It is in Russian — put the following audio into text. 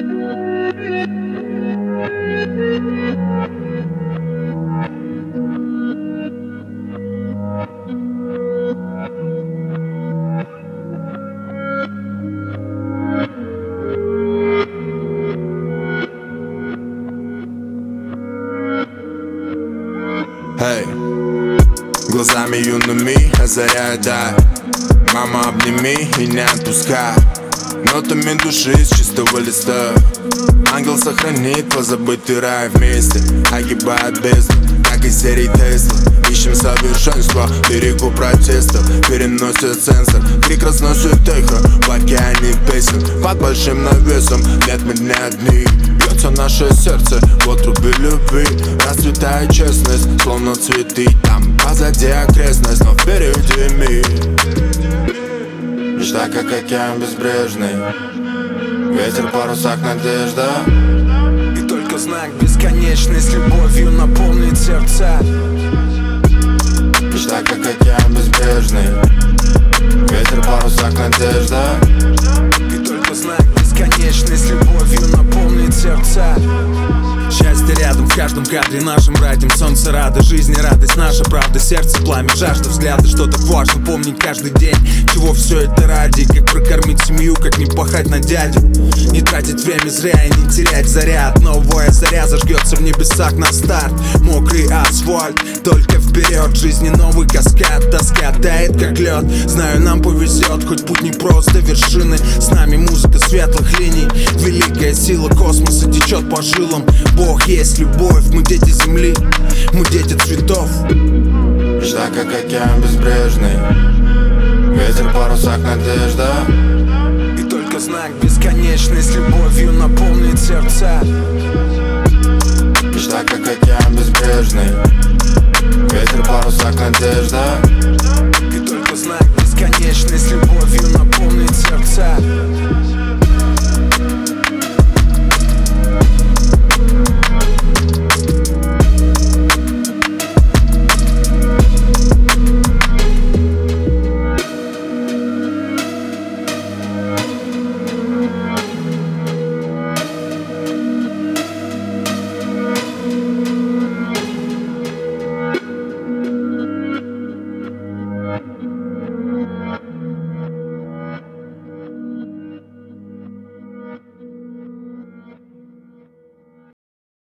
Эй, глазами юными озаряя даль. Мама, обними и не отпускай. Нотами души с чистого листа. Ангел сохранит позабытый рай вместе. Огибает бездну, как из серии Тесла. Ищем совершенство, лирику протестов. Переносит сенсор, крик разносит эхо в океане песен. Под большим навесом, нет мы не одни. Бьется наше сердце в отрубе любви. Расцветает честность, словно цветы. Там позади окрестность, но впереди мир. Мечта как океан безбрежный. Ветер в парусах надежда. И только знак бесконечный с любовью наполнит сердца. Мечта как океан безбрежный. Ветер в парусах надежда. И только знак бесконечный с любовью наполнит сердца. Счастье рядом, в каждом кадре нашим братьям. Солнце рада, жизни радость, наша правда. Сердце пламя, жажда взгляда, что так важно помнить каждый день. Чего все это ради, как прокормить семью, как не пахать на дядю. Не тратить время зря и не терять заряд. Новая заря зажгется в небесах на старт. Мокрый асфальт, только вперед. Жизни новый каскад, тоска тает как лед. Знаю, нам повезет, хоть путь не просто вершины. С нами музыка светлых линий. Великая сила космоса течет по жилам. Бог есть любовь, мы дети земли, мы дети цветов. Мечта как океан безбрежный. Ветер в парусах надежда. И только знак бесконечный с любовью наполнит сердца. Мечта как океан безбрежный. Ветер в парусах надежда.